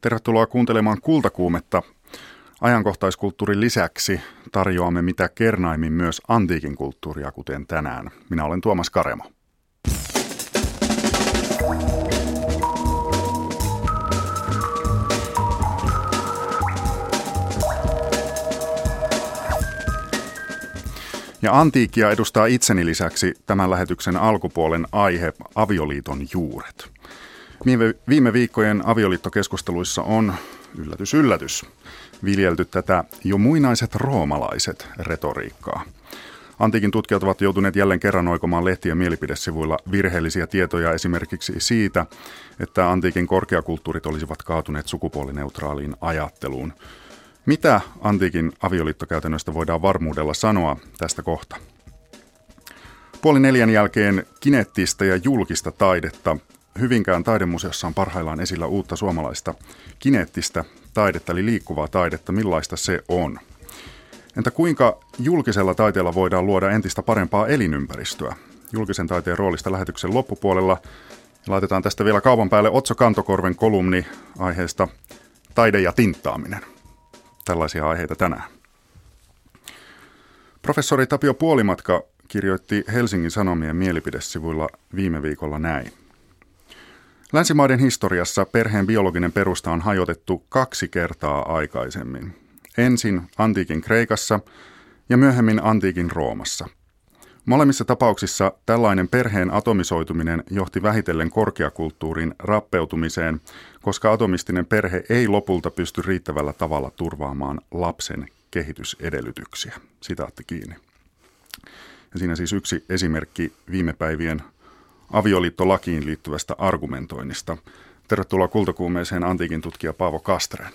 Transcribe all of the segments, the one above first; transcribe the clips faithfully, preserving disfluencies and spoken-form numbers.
Tervetuloa kuuntelemaan Kultakuumetta. Ajankohtaiskulttuurin lisäksi tarjoamme mitä kernaimmin myös antiikin kulttuuria, kuten tänään. Minä olen Tuomas Karemo. Ja antiikkia edustaa itseni lisäksi tämän lähetyksen alkupuolen aihe avioliiton juuret. Viime, viime viikkojen avioliittokeskusteluissa on, yllätys yllätys, viljelty tätä jo muinaiset roomalaiset retoriikkaa. Antiikin tutkijat ovat joutuneet jälleen kerran oikomaan lehtien mielipidesivuilla virheellisiä tietoja esimerkiksi siitä, että antiikin korkeakulttuurit olisivat kaatuneet sukupuolineutraaliin ajatteluun. Mitä antiikin avioliittokäytännöstä voidaan varmuudella sanoa tästä kohta? Puoli neljän jälkeen kineettistä ja julkista taidetta. Hyvinkään taidemuseossa on parhaillaan esillä uutta suomalaista kineettistä taidetta, eli liikkuvaa taidetta. Millaista se on? Entä kuinka julkisella taiteella voidaan luoda entistä parempaa elinympäristöä? Julkisen taiteen roolista lähetyksen loppupuolella. Laitetaan tästä vielä kaupan päälle Otso Kantokorven kolumni aiheesta taide ja tinttaaminen. Tällaisia aiheita tänään. Professori Tapio Puolimatka kirjoitti Helsingin Sanomien mielipidesivuilla viime viikolla näin. Länsimaiden historiassa perheen biologinen perusta on hajotettu kaksi kertaa aikaisemmin. Ensin antiikin Kreikassa ja myöhemmin antiikin Roomassa. Molemmissa tapauksissa tällainen perheen atomisoituminen johti vähitellen korkeakulttuurin rappeutumiseen, koska atomistinen perhe ei lopulta pysty riittävällä tavalla turvaamaan lapsen kehitysedellytyksiä. Sitaatti kiinni. Ja siinä siis yksi esimerkki viime päivien avioliittolakiin liittyvästä argumentoinnista. Tervetuloa Kultakuumeeseen antiikin tutkija Paavo Castrén.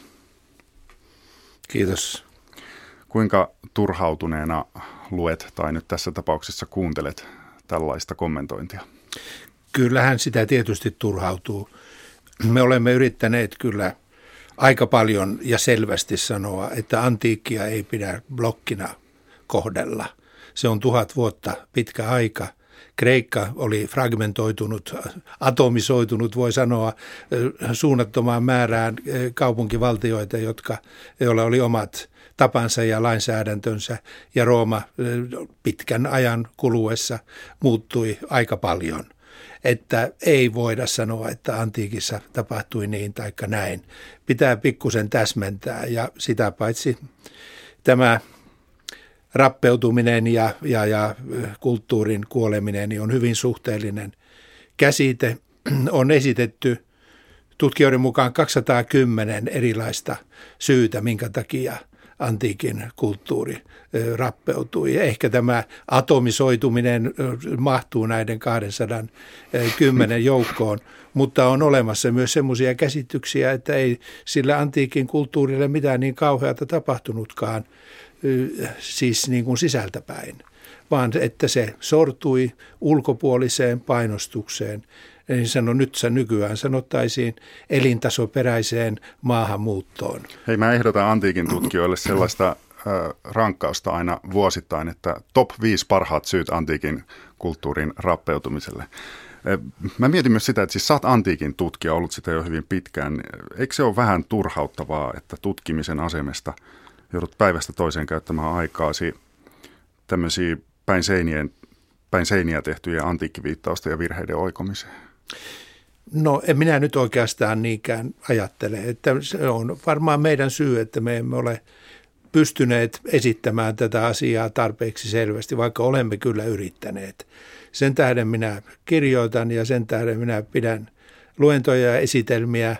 Kiitos. Kuinka turhautuneena luet tai nyt tässä tapauksessa kuuntelet tällaista kommentointia? Kyllähän sitä tietysti turhautuu. Me olemme yrittäneet kyllä aika paljon ja selvästi sanoa, että antiikkia ei pidä blokkina kohdella. Se on tuhat vuotta pitkä aika. Kreikka oli fragmentoitunut, atomisoitunut, voi sanoa, suunnattomaan määrään kaupunkivaltioita, jotka, joilla oli omat tapansa ja lainsäädäntönsä, ja Rooma pitkän ajan kuluessa muuttui aika paljon. Että ei voida sanoa, että antiikissa tapahtui niin tai näin. Pitää pikkusen täsmentää, ja sitä paitsi tämä rappeutuminen ja, ja, ja kulttuurin kuoleminen niin on hyvin suhteellinen käsite. On esitetty tutkijoiden mukaan kaksisataakymmenen erilaista syytä, minkä takia antiikin kulttuuri rappeutui. Ja ehkä tämä atomisoituminen mahtuu näiden kaksisataakymmenen joukkoon, mutta on olemassa myös semmoisia käsityksiä, että ei sillä antiikin kulttuurille mitään niin kauheata tapahtunutkaan, siis niin kuin sisältäpäin, vaan että se sortui ulkopuoliseen painostukseen. Niin sano, nyt se nykyään sanottaisiin elintasoperäiseen maahanmuuttoon. Hei, mä ehdotan antiikin tutkijoille sellaista äh, rankkausta aina vuosittain, että top viisi parhaat syyt antiikin kulttuurin rappeutumiselle. Mä mietin myös sitä, että siis sä oot antiikin tutkija, ollut sitä jo hyvin pitkään. Eikö se ole vähän turhauttavaa, että tutkimisen asemesta joudut päivästä toiseen käyttämään aikaasi tämmöisiä päin, seinien, päin seiniä tehtyjä antiikkiviittausta ja virheiden oikomiseen? No en minä nyt oikeastaan niinkään ajattele, että se on varmaan meidän syy, että me emme ole pystyneet esittämään tätä asiaa tarpeeksi selvästi, vaikka olemme kyllä yrittäneet. Sen tähden minä kirjoitan ja sen tähden minä pidän luentoja ja esitelmiä.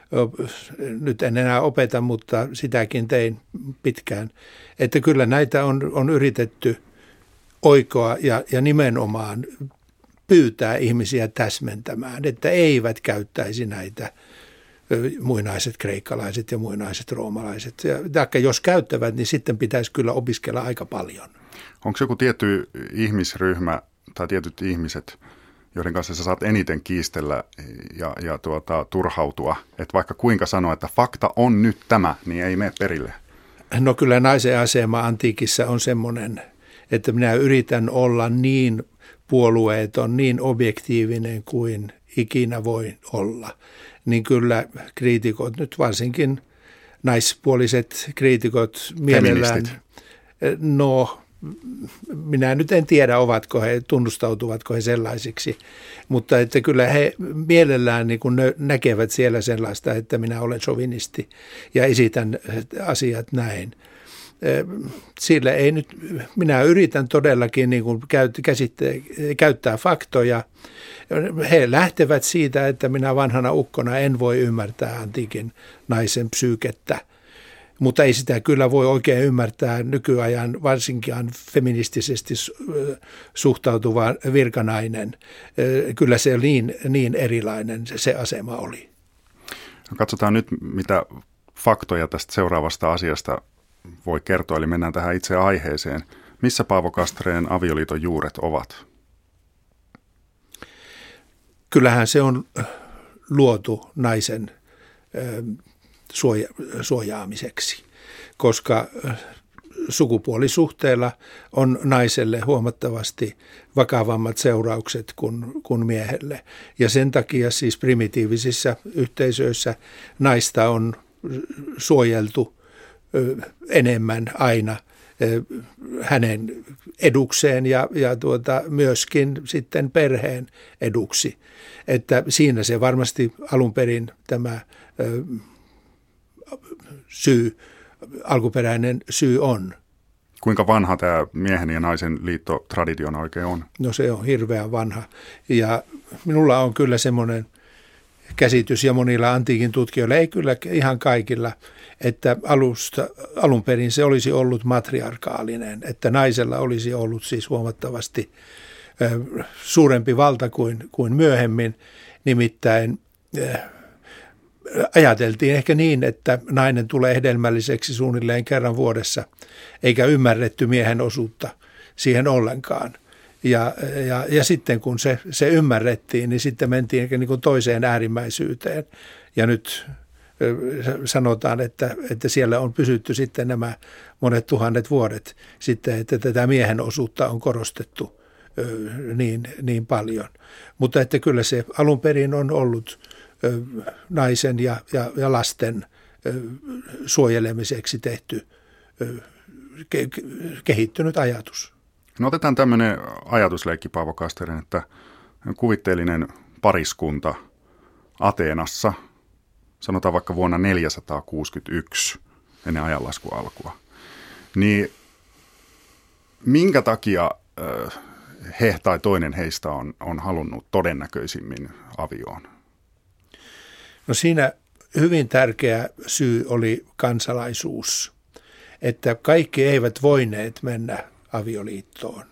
Nyt en enää opeta, mutta sitäkin tein pitkään. Että kyllä näitä on, on yritetty oikoa ja, ja nimenomaan pyytää ihmisiä täsmentämään, että eivät käyttäisi näitä muinaiset kreikkalaiset ja muinaiset roomalaiset. Ja, taikka jos käyttävät, niin sitten pitäisi kyllä opiskella aika paljon. Onko joku tietty ihmisryhmä tai tietyt ihmiset, joiden kanssa sä saat eniten kiistellä ja, ja tuota, turhautua, että vaikka kuinka sanoa, että fakta on nyt tämä, niin ei mene perille? No kyllä naisen asema antiikissa on semmoinen, että minä yritän olla niin puolueeton, niin objektiivinen kuin ikinä voi olla, niin kyllä kriitikot, nyt varsinkin naispuoliset kriitikot mielellään, feministit. No minä nyt en tiedä, ovatko he, tunnustautuvatko he sellaisiksi, mutta että kyllä he mielellään niin kuin näkevät siellä sellaista, että minä olen sovinisti ja esitän asiat näin. Sillä ei nyt, minä yritän todellakin niin kuin käyttää faktoja. He lähtevät siitä, että minä vanhana ukkona en voi ymmärtää antiikin naisen psyykettä. Mutta ei sitä kyllä voi oikein ymmärtää nykyajan varsinkin feministisesti suhtautuva virkanainen. Kyllä se niin, niin erilainen se, se asema oli. No katsotaan nyt, mitä faktoja tästä seuraavasta asiasta voi kertoa. Eli mennään tähän itse aiheeseen. Missä Paavo Castrén avioliiton juuret ovat? Kyllähän se on luotu naisen Suoja, suojaamiseksi, koska sukupuolisuhteella on naiselle huomattavasti vakavammat seuraukset kuin, kuin miehelle. Ja sen takia siis primitiivisissä yhteisöissä naista on suojeltu enemmän aina hänen edukseen ja, ja tuota, myöskin sitten perheen eduksi. Että siinä se varmasti alun perin tämä syy, alkuperäinen syy on. Kuinka vanha tämä miehen ja naisen liitto traditiona oikein on? No se on hirveän vanha. Ja minulla on kyllä semmoinen käsitys, ja monilla antiikin tutkijoilla, ei kyllä ihan kaikilla, että alusta, alun perin se olisi ollut matriarkaalinen, että naisella olisi ollut siis huomattavasti ö, suurempi valta kuin, kuin myöhemmin, nimittäin ö, ajateltiin ehkä niin, että nainen tulee hedelmälliseksi suunnilleen kerran vuodessa, eikä ymmärretty miehen osuutta siihen ollenkaan. Ja, ja, ja sitten kun se, se ymmärrettiin, niin sitten mentiin niin kuin toiseen äärimmäisyyteen. Ja nyt sanotaan, että, että siellä on pysytty sitten nämä monet tuhannet vuodet sitten, että tätä miehen osuutta on korostettu niin, niin paljon. Mutta että kyllä se alun perin on ollut naisen ja, ja, ja lasten suojelemiseksi tehty ke, kehittynyt ajatus. No otetaan tämmöinen ajatusleikki, Paavo Castrén, että kuvitteellinen pariskunta Ateenassa, sanotaan vaikka vuonna neljäsataakuusikymmentäyksi ennen ajanlaskun alkua, niin minkä takia he tai toinen heistä on, on halunnut todennäköisimmin avioon? No siinä hyvin tärkeä syy oli kansalaisuus, että kaikki eivät voineet mennä avioliittoon.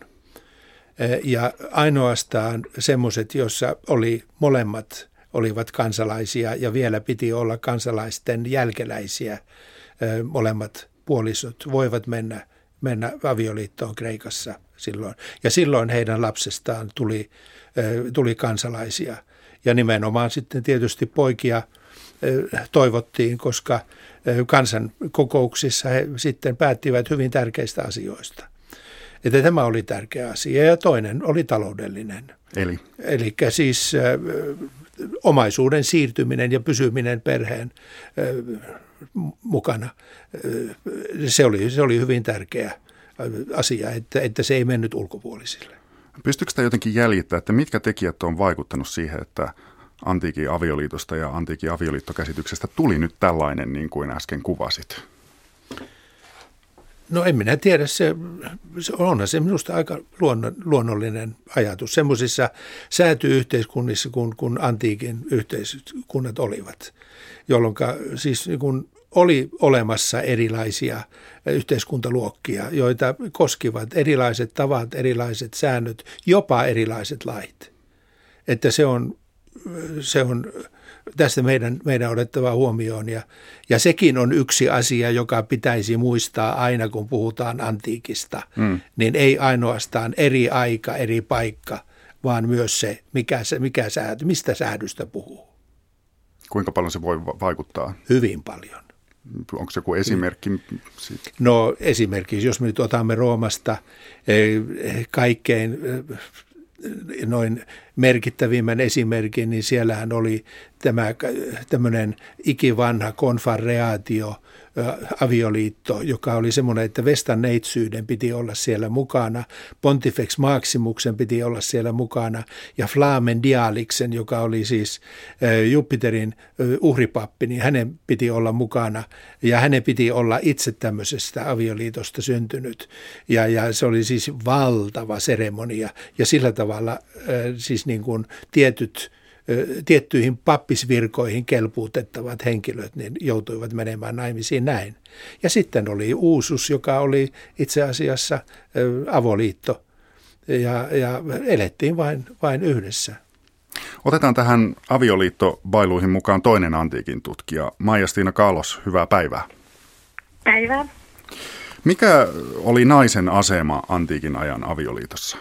Ja ainoastaan semmoiset, joissa oli molemmat olivat kansalaisia ja vielä piti olla kansalaisten jälkeläisiä, molemmat puolisot voivat mennä, mennä avioliittoon Kreikassa silloin. Ja silloin heidän lapsestaan tuli, tuli kansalaisia. Ja nimenomaan sitten tietysti poikia toivottiin, koska kansankokouksissa he sitten päättivät hyvin tärkeistä asioista. Että tämä oli tärkeä asia. Ja toinen oli taloudellinen. Eli? Eli siis äh, omaisuuden siirtyminen ja pysyminen perheen äh, mukana. Äh, se, oli, se oli hyvin tärkeä asia, että, että se ei mennyt ulkopuolisille. Pystyykö sitä jotenkin jäljittämään, että mitkä tekijät on vaikuttanut siihen, että antiikin avioliitosta ja antiikin avioliittokäsityksestä tuli nyt tällainen, niin kuin äsken kuvasit? No en minä tiedä, se, se onhan se minusta aika luonno, luonnollinen ajatus. Semmoisissa sääty-yhteiskunnissa, kun, kun antiikin yhteiskunnat olivat, jolloin siis niin kun oli olemassa erilaisia yhteiskuntaluokkia, joita koskivat erilaiset tavat, erilaiset säännöt, jopa erilaiset lait. Että se on, se on tästä meidän, meidän otettava huomioon. Ja, ja sekin on yksi asia, joka pitäisi muistaa aina, kun puhutaan antiikista. Mm. Niin ei ainoastaan eri aika, eri paikka, vaan myös se, mikä, se, mikä säädö, mistä säädöstä puhuu. Kuinka paljon se voi vaikuttaa? Hyvin paljon. Onko se joku esimerkki siitä? No esimerkiksi, jos me nyt otamme Roomasta kaikkein noin merkittävimmän esimerkin, niin siellähän oli tämä tämmöinen ikivanha konfarreaatio, avioliitto, joka oli semmoinen, että vestanneitsyyden piti olla siellä mukana, Pontifex Maximuksen piti olla siellä mukana ja Flamen Dialiksen, joka oli siis Jupiterin uhripappi, niin hänen piti olla mukana ja hänen piti olla itse tämmöisestä avioliitosta syntynyt ja, ja se oli siis valtava seremonia ja sillä tavalla siis niin kuin tietyt tiettyihin pappisvirkoihin kelpuutettavat henkilöt niin joutuivat menemään naimisiin näin. Ja sitten oli uusus, joka oli itse asiassa avoliitto ja, ja elettiin vain, vain yhdessä. Otetaan tähän avioliittobailuihin mukaan toinen antiikin tutkija, Maija-Stiina Kahlos, hyvää päivää. Päivää. Mikä oli naisen asema antiikin ajan avioliitossa?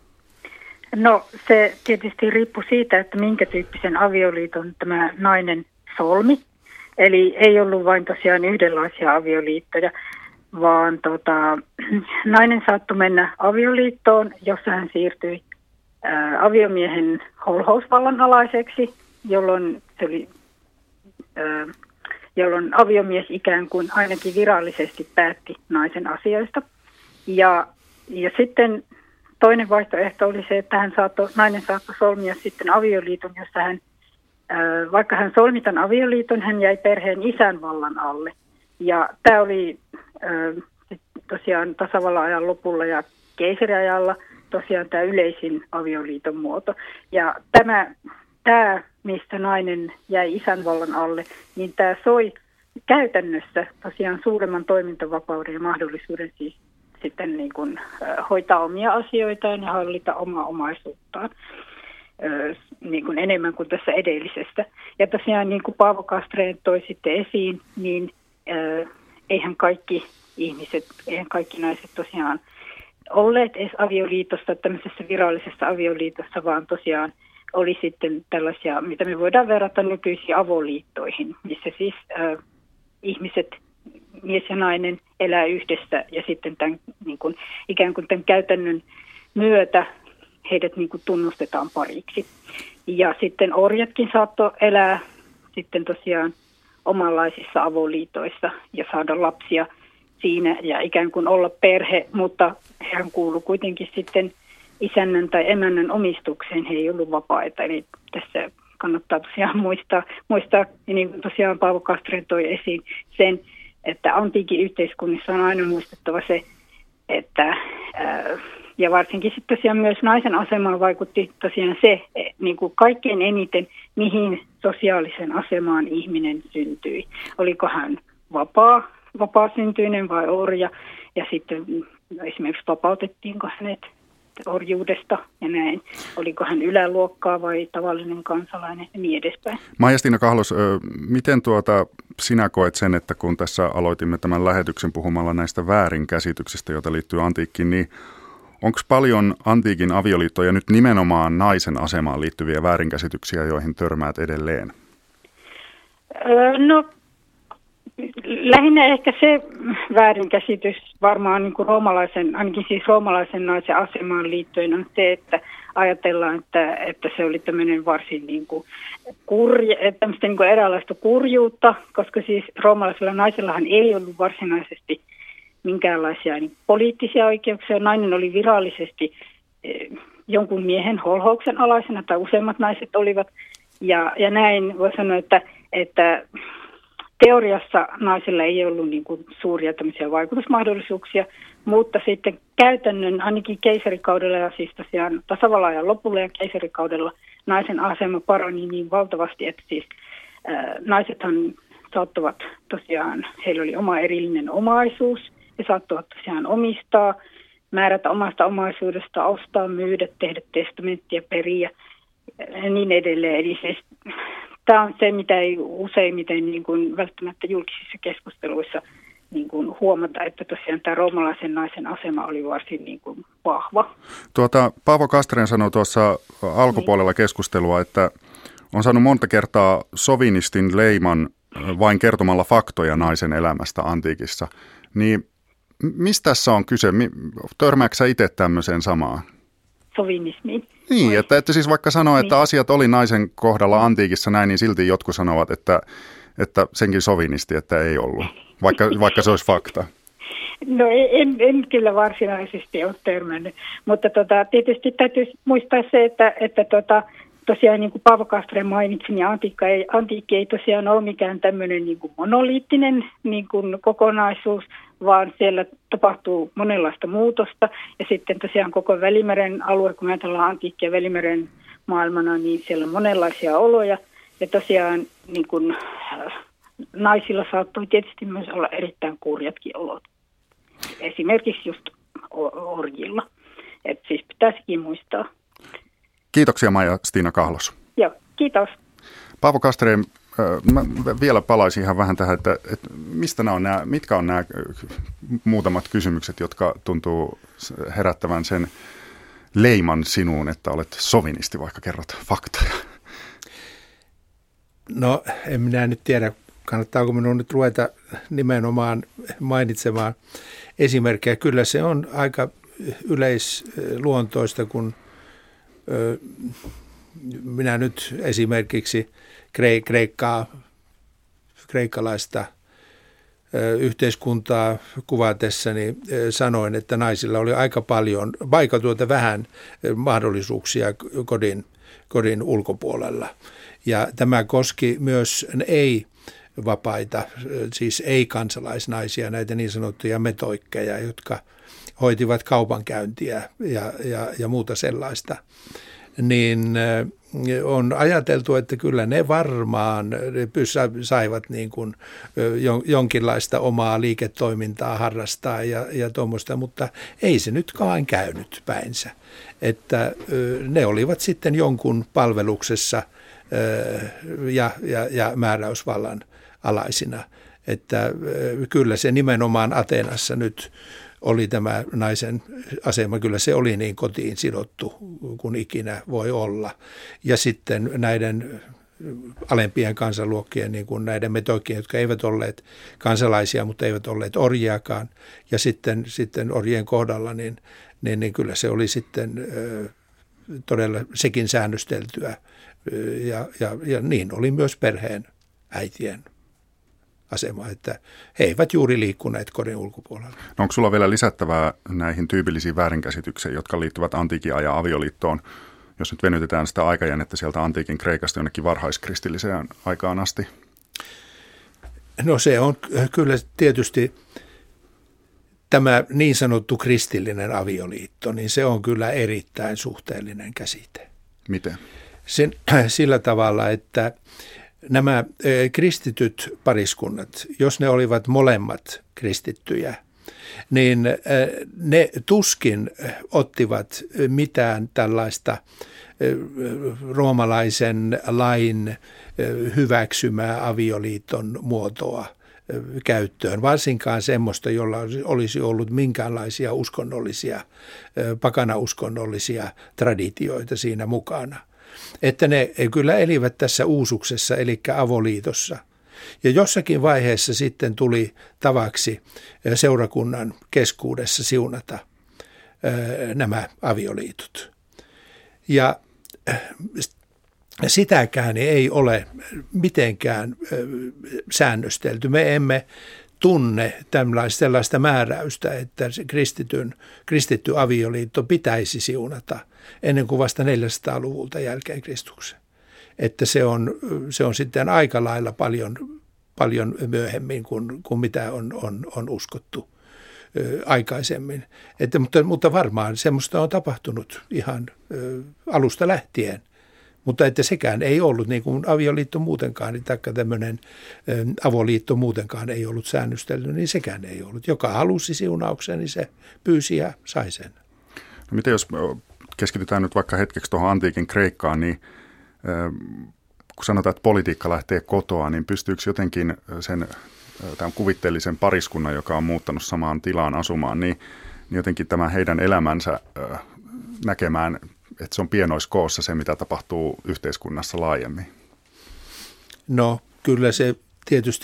No se tietysti riippui siitä, että minkä tyyppisen avioliiton tämä nainen solmi. Eli ei ollut vain tosiaan yhdenlaisia avioliittoja, vaan tota, nainen saattoi mennä avioliittoon, jossa hän siirtyi ää, aviomiehen holhousvallan alaiseksi, jolloin, se oli, ää, jolloin aviomies ikään kuin ainakin virallisesti päätti naisen asioista. Ja, ja sitten toinen vaihtoehto oli se, että hän saattoi, nainen saattoi solmia sitten avioliiton, jossa hän, ää, vaikka hän solmi tämän avioliiton, hän jäi perheen isän vallan alle. Ja tämä oli ää, tosiaan tasavallan ajan lopulla ja keisariajalla tosiaan tämä yleisin avioliiton muoto. Ja tämä, tämä, mistä nainen jäi isän vallan alle, niin tämä soi käytännössä tosiaan suuremman toimintavapauden ja mahdollisuuden siis sitten niin kuin, hoitaa omia asioitaan ja hallita omaa omaisuuttaan niin kuin enemmän kuin tässä edellisessä. Ja tosiaan niin kuin Paavo Castrén toi sitten esiin, niin äh, eihän kaikki ihmiset, eihän kaikki naiset tosiaan olleet edes avioliitossa, tämmöisessä virallisessa avioliitossa, vaan tosiaan oli sitten tällaisia, mitä me voidaan verrata nykyisiin avoliittoihin, missä siis äh, ihmiset, mies ja nainen elää yhdessä ja sitten tämän, niin kuin, ikään kuin tämän käytännön myötä heidät niin kuin tunnustetaan pariksi. Ja sitten orjatkin saattoi elää sitten tosiaan omanlaisissa avoliitoissa ja saada lapsia siinä ja ikään kuin olla perhe, mutta hän kuului kuitenkin sitten isännän tai emännän omistukseen, he ei ollut vapaita. Eli tässä kannattaa tosiaan muistaa, muistaa ja niin kuin tosiaan Paavo Castrén toi esiin sen, että antiikin yhteiskunnissa on aina muistettava se, että ää, ja varsinkin sitten tosiaan myös naisen asemaan vaikutti tosiaan se, niin kuin kaikkein eniten, mihin sosiaalisen asemaan ihminen syntyi. Oliko hän vapaa, vapaasyntyinen vai orja, ja sitten esimerkiksi vapautettiinko hänet orjuudesta ja näin. Oliko hän yläluokkaa vai tavallinen kansalainen ja niin edespäin. Maija-Stiina Kahlos, miten tuota sinä koet sen, että kun tässä aloitimme tämän lähetyksen puhumalla näistä väärinkäsityksistä, joita liittyy antiikkiin, niin onko paljon antiikin avioliittoja nyt nimenomaan naisen asemaan liittyviä väärinkäsityksiä, joihin törmäät edelleen? Öö, no lähinnä ehkä se väärinkäsitys varmaan niin kuin roomalaisen, ainakin siis roomalaisen naisen asemaan liittyen on se, että ajatellaan, että, että se oli tämmöinen varsin niin kuin kurje, tämmöistä niin kuin eräänlaista kurjuutta, koska siis roomalaisella naisellahan ei ollut varsinaisesti minkäänlaisia niin poliittisia oikeuksia. Nainen oli virallisesti eh, jonkun miehen holhouksen alaisena, tai useimmat naiset olivat, ja, ja näin voi sanoa, että, että teoriassa naisilla ei ollut niin kuin suuria tämmöisiä vaikutusmahdollisuuksia, mutta sitten käytännön, ainakin keisarikaudella ja siis tosiaan tasavallan ajan lopulla ja keisarikaudella naisen asema parani niin valtavasti, että siis ää, naisethan saattoivat tosiaan, heillä oli oma erillinen omaisuus, he saattoivat tosiaan omistaa, määrätä omasta omaisuudesta, ostaa, myydä, tehdä testamenttia, periä ja niin edelleen. Eli siis tämä on se, mitä ei useimmiten niin kuin välttämättä julkisissa keskusteluissa niin kuin huomata, että tosiaan tämä roomalaisen naisen asema oli varsin niin kuin vahva. Tuota, Paavo Castrén sanoi tuossa alkupuolella keskustelua, että on saanut monta kertaa sovinistin leiman vain kertomalla faktoja naisen elämästä antiikissa. Niin mistä tässä on kyse? Törmäätkö sä itse tämmöiseen samaan? sovinismiin. Niin, että, että siis vaikka sanoo, että niin. asiat oli naisen kohdalla antiikissa näin, niin silti jotkut sanovat, että, että senkin sovinisti, että ei ollut, vaikka, vaikka se olisi fakta. No en, en kyllä varsinaisesti ole törmännyt, mutta tota, tietysti täytyy muistaa se, että, että tota, tosiaan niin kuin Paavo Castrén mainitsi, niin antiikka ei, antiikki ei tosiaan ole mikään tämmöinen niin kuin monoliittinen niin kuin kokonaisuus, vaan siellä tapahtuu monenlaista muutosta. Ja sitten tosiaan koko Välimeren alue, kun me ajatellaan antiikkia Välimeren maailmana, niin siellä on monenlaisia oloja. Ja tosiaan niin kuin, naisilla saattoi tietysti myös olla erittäin kurjatkin olot. Esimerkiksi just orjilla. Että siis pitää sekin muistaa. Kiitoksia Maija-Stiina Kahlos. Joo, kiitos. Paavo Castrén, mä vielä palaisin ihan vähän tähän, että, että mistä nämä on nämä, mitkä on nämä muutamat kysymykset, jotka tuntuu herättävän sen leiman sinuun, että olet sovinisti, vaikka kerrot faktoja? No en minä nyt tiedä, kannattaako minun nyt ruveta nimenomaan mainitsemaan esimerkkejä. Kyllä se on aika yleisluontoista, kun minä nyt esimerkiksi Kreikkaa, kreikkalaista yhteiskuntaa kuvatessani sanoin, että naisilla oli aika paljon, vaikka tuota vähän mahdollisuuksia kodin, kodin ulkopuolella. Ja tämä koski myös ei-vapaita, siis ei-kansalaisnaisia, näitä niin sanottuja metoikkeja, jotka hoitivat kaupankäyntiä ja, ja, ja muuta sellaista. Niin on ajateltu, että kyllä ne varmaan saivat niin kuin jonkinlaista omaa liiketoimintaa harrastaa ja, ja tuommoista, mutta ei se nyt vain käynyt päinsä. Että ne olivat sitten jonkun palveluksessa ja, ja, ja määräysvallan alaisina. Että kyllä se nimenomaan Ateenassa nyt oli tämä naisen asema, kyllä se oli niin kotiin sidottu kuin ikinä voi olla. Ja sitten näiden alempien kansanluokkien, niin kuin näiden metoikkien, jotka eivät olleet kansalaisia, mutta eivät olleet orjiakaan. Ja sitten, sitten orjien kohdalla, niin, niin, niin kyllä se oli sitten ö, todella sekin säännösteltyä. Ja, ja, ja niin oli myös perheen äitien asema, että he eivät juuri liikkuneet kodin ulkopuolella. No onko sulla vielä lisättävää näihin tyypillisiin väärinkäsityksiin, jotka liittyvät antiikin ajan avioliittoon, jos nyt venytetään sitä aikajännettä sieltä antiikin Kreikasta jonnekin varhaiskristilliseen aikaan asti? No se on kyllä tietysti tämä niin sanottu kristillinen avioliitto, niin se on kyllä erittäin suhteellinen käsite. Miten? Sen, sillä tavalla, että nämä kristityt pariskunnat, jos ne olivat molemmat kristittyjä, niin ne tuskin ottivat mitään tällaista roomalaisen lain hyväksymää avioliiton muotoa käyttöön, varsinkaan semmoista, jolla olisi ollut minkäänlaisia uskonnollisia, pakanauskonnollisia traditioita siinä mukana. Että ne kyllä elivät tässä uusuksessa, eli avoliitossa. Ja jossakin vaiheessa sitten tuli tavaksi seurakunnan keskuudessa siunata nämä avioliitot. Ja sitäkään ei ole mitenkään säännöstelty. Me emme tunne tällaista määräystä, että kristityn, kristitty avioliitto pitäisi siunata ennen kuin vasta neljäsataaluvulta jälkeen Kristuksen. Että se on, se on sitten aika lailla paljon, paljon myöhemmin kuin, kuin mitä on, on, on uskottu ö, aikaisemmin. Että, mutta, mutta varmaan semmoista on tapahtunut ihan ö, alusta lähtien. Mutta että sekään ei ollut niin kuin avioliitto muutenkaan, taikka tämmöinen ö, avoliitto muutenkaan ei ollut säännöstelty, niin sekään ei ollut. Joka halusi siunauksen, niin se pyysi ja sai sen. No miten jos keskitytään nyt vaikka hetkeksi tuohon antiikin Kreikkaan, niin kun sanotaan, että politiikka lähtee kotoa, niin pystyykö jotenkin sen tämän kuvitteellisen pariskunnan, joka on muuttanut samaan tilaan asumaan, niin, niin jotenkin tämä heidän elämänsä näkemään, että se on pienoiskoossa se, mitä tapahtuu yhteiskunnassa laajemmin? No kyllä se tietysti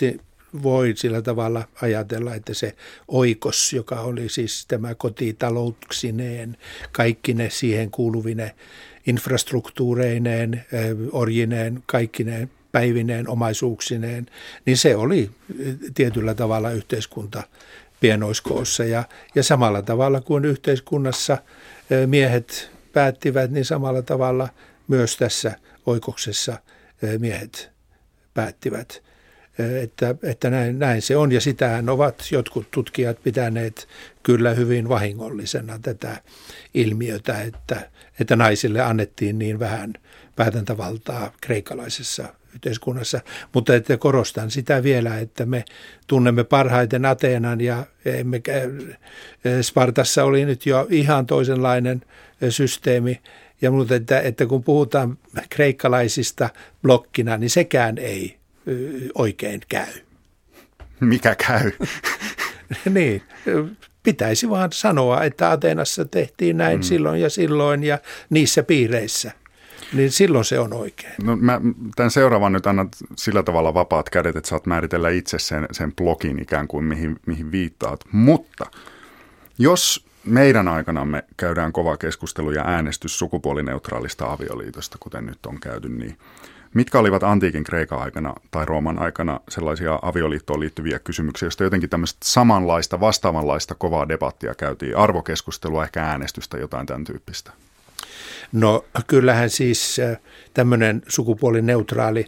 voi sillä tavalla ajatella, että se oikos, joka oli siis tämä kotitalouksineen, kaikki ne siihen kuuluvine infrastruktuureineen, orjineen, kaikkineen päivineen, omaisuuksineen, niin se oli tietyllä tavalla yhteiskunta pienoiskoossa. Ja, ja samalla tavalla kuin yhteiskunnassa miehet päättivät, niin samalla tavalla myös tässä oikoksessa miehet päättivät, että, että näin, näin se on. Ja sitähän ovat jotkut tutkijat pitäneet kyllä hyvin vahingollisena tätä ilmiötä, että, että naisille annettiin niin vähän päätäntävaltaa kreikkalaisessa yhteiskunnassa. Mutta että korostan sitä vielä, että me tunnemme parhaiten Ateenan ja emmekä, Spartassa oli nyt jo ihan toisenlainen systeemi. Ja mutta että, että kun puhutaan kreikkalaisista blokkina, niin sekään ei oikein käy. Mikä käy? Niin, pitäisi vaan sanoa, että Ateenassa tehtiin näin mm. silloin ja silloin ja niissä piireissä. Niin silloin se on oikein. No mä tämän seuraavan nyt annan sillä tavalla vapaat kädet, että saat määritellä itse sen, sen blogin ikään kuin mihin, mihin viittaat. Mutta jos meidän aikanamme käydään kova keskustelu ja äänestys sukupuolineutraalista avioliitosta, kuten nyt on käyty, niin mitkä olivat antiikin Kreikan aikana tai Rooman aikana sellaisia avioliittoon liittyviä kysymyksiä, joista jotenkin tämmöistä samanlaista, vastaavanlaista kovaa debattia käytiin, arvokeskustelua, ehkä äänestystä, jotain tämän tyyppistä? No kyllähän siis tämmöinen sukupuolineutraali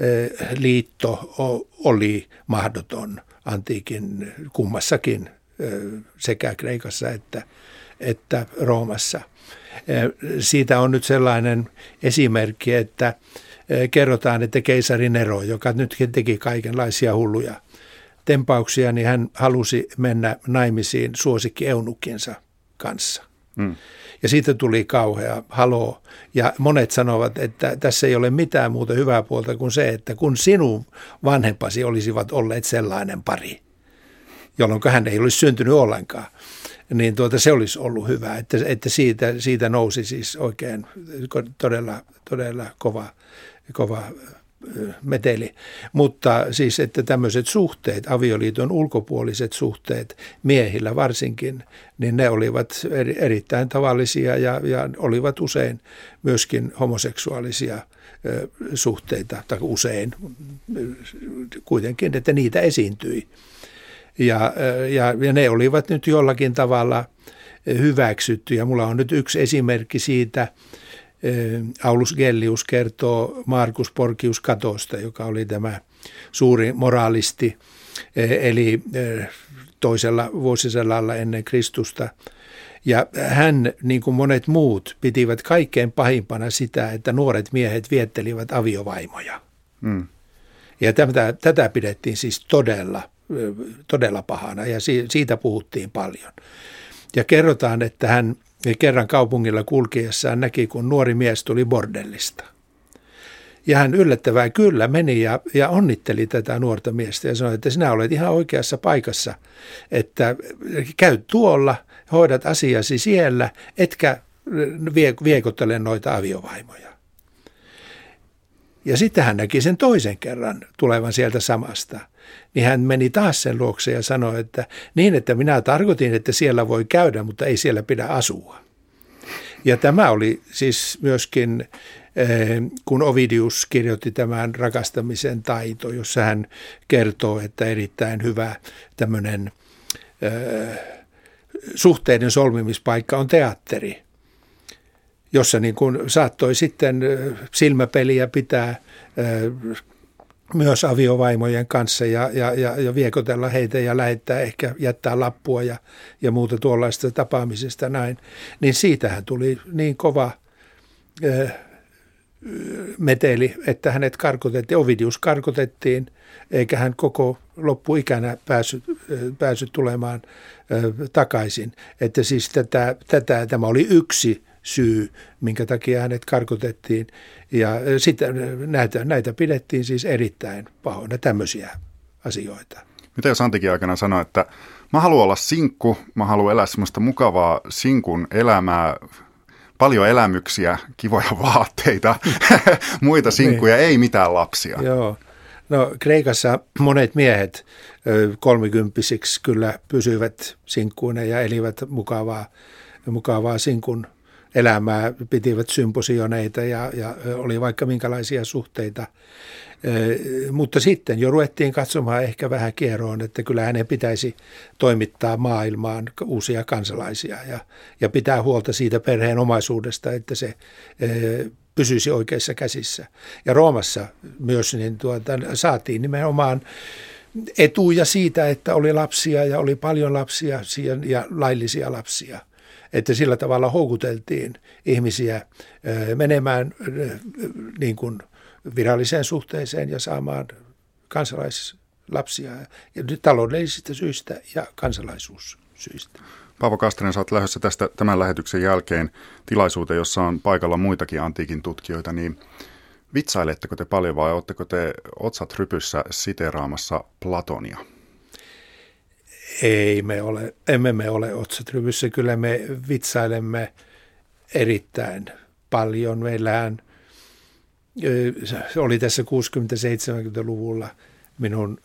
liitto oli mahdoton antiikin kummassakin, sekä Kreikassa että, että Roomassa. Siitä on nyt sellainen esimerkki, että kerrotaan, että keisari Nero, joka nytkin teki kaikenlaisia hulluja tempauksia, niin hän halusi mennä naimisiin suosikki eunukinsa kanssa. Mm. Ja siitä tuli kauhea haloo. Ja monet sanovat, että tässä ei ole mitään muuta hyvää puolta kuin se, että kun sinun vanhempasi olisivat olleet sellainen pari, jolloin hän ei olisi syntynyt ollenkaan, niin tuota, se olisi ollut hyvä, että, että siitä, siitä nousi siis oikein todella, todella kova, kova meteli. Mutta siis, että tämmöiset suhteet, avioliiton ulkopuoliset suhteet miehillä varsinkin, niin ne olivat eri, erittäin tavallisia ja, ja olivat usein myöskin homoseksuaalisia ö, suhteita, tai usein kuitenkin, että niitä esiintyi. Ja, ja, ja ne olivat nyt jollakin tavalla hyväksytty. Ja mulla on nyt yksi esimerkki siitä. Aulus Gellius kertoo Marcus Porcius Catosta, joka oli tämä suuri moraalisti, eli toisella vuosisadalla ennen Kristusta. Ja hän, niin kuin monet muut, pitivät kaikkein pahimpana sitä, että nuoret miehet viettelivät aviovaimoja. Mm. Ja tätä, tätä pidettiin siis todella, todella pahana ja siitä puhuttiin paljon. Ja kerrotaan, että hän kerran kaupungilla kulkiessaan näki, kun nuori mies tuli bordellista. Ja hän yllättävää kyllä meni ja, ja onnitteli tätä nuorta miestä ja sanoi, että sinä olet ihan oikeassa paikassa, että käy tuolla, hoidat asiasi siellä, etkä vie, viekottele noita aviovaimoja. Ja sitten hän näki sen toisen kerran tulevan sieltä samasta. Niin hän meni taas sen luokse ja sanoi, että niin, että minä tarkoitin, että siellä voi käydä, mutta ei siellä pidä asua. Ja tämä oli siis myöskin, kun Ovidius kirjoitti tämän rakastamisen taito, jossa hän kertoo, että erittäin hyvä tämmöinen suhteiden solmimispaikka on teatteri, jossa niin kuin saattoi sitten silmäpeliä pitää myös aviovaimojen kanssa ja, ja, ja, ja viekotella heitä ja lähettää, ehkä jättää lappua ja, ja muuta tuollaista tapaamisesta näin. Niin siitähän tuli niin kova ö, meteli, että hänet karkotettiin, Ovidius karkotettiin, eikä hän koko loppuikänä päässyt, päässyt tulemaan ö, takaisin. Että siis tätä, tätä, tämä oli yksi syy, minkä takia hänet karkotettiin. Ja sitten näitä, näitä pidettiin siis erittäin pahoina, tämmöisiä asioita. Mitä jos antiikin aikana sanoi, että mä haluan olla sinkku, mä haluan elää semmoista mukavaa sinkun elämää, paljon elämyksiä, kivoja vaatteita, muita sinkkuja, niin. Ei mitään lapsia. Joo. No Kreikassa monet miehet kolmikymppisiksi kyllä pysyivät sinkkuina ja elivät mukavaa, mukavaa sinkun elämää, pitivät symposioneita ja, ja oli vaikka minkälaisia suhteita. Mutta sitten jo ruvettiin katsomaan ehkä vähän kieroon, että kyllä hänen pitäisi toimittaa maailmaan uusia kansalaisia ja, ja pitää huolta siitä perheen omaisuudesta, että se pysyisi oikeissa käsissä. Ja Roomassa myös niin tuota, saatiin nimenomaan etuja siitä, että oli lapsia ja oli paljon lapsia ja laillisia lapsia. Että sillä tavalla houkuteltiin ihmisiä menemään niin kuin viralliseen suhteeseen ja saamaan kansalaislapsia ja taloudellisista syistä ja kansalaisuussyistä. Paavo Castrén, sä oot lähdössä tästä tämän lähetyksen jälkeen tilaisuuteen, jossa on paikalla muitakin antiikin tutkijoita, niin vitsailetteko te paljon vai oletteko te otsat rypyssä siteeraamassa Platonia? Ei me ole, emme me ole otsat rypyssä, kyllä me vitsailemme erittäin paljon. Meillähän se oli tässä kuusikymmentä-seitsemänkymmentäluvulla minun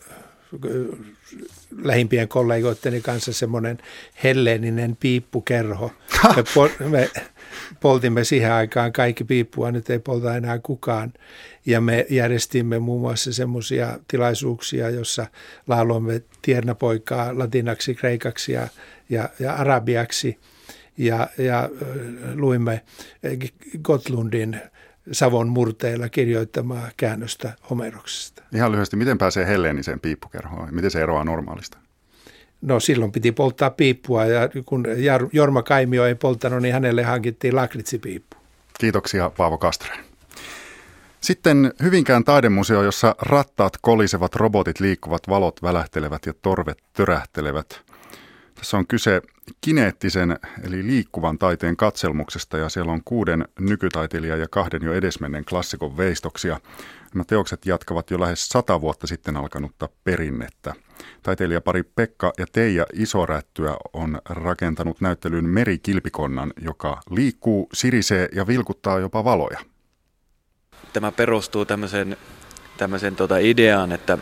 lähimpien kollegoitteni kanssa semmoinen helleeninen piippukerho. Me, pol- me poltimme siihen aikaan kaikki piippua, nyt ei polta enää kukaan. Ja me järjestimme muun muassa semmoisia tilaisuuksia, jossa lauloimme tiernapoikaa latinaksi, kreikaksi ja, ja, ja arabiaksi. Ja, ja luimme Gottlundin Savon murteilla kirjoittamaa käännöstä Homeroksesta. Ihan lyhyesti, miten pääsee helleeniseen piippukerhoon? Miten se eroaa normaalista? No silloin piti polttaa piippua ja kun Jorma Kaimio ei polttanut, niin hänelle hankittiin lakritsipiippu. Kiitoksia Paavo Castrén. Sitten Hyvinkään taidemuseo, jossa rattaat kolisevat, robotit liikkuvat, valot välähtelevät ja torvet törähtelevät. Tässä on kyse kineettisen eli liikkuvan taiteen katselmuksesta ja siellä on kuuden nykytaiteilijan ja kahden jo edesmenneen klassikon veistoksia. Nämä teokset jatkavat jo lähes sata vuotta sitten alkanutta perinnettä. Taiteilijapari Pekka ja Teija Isorättyä on rakentanut näyttelyyn merikilpikonnan, joka liikkuu, sirisee ja vilkuttaa jopa valoja. Tämä perustuu tämmöiseen, tämmöiseen tuota ideaan, että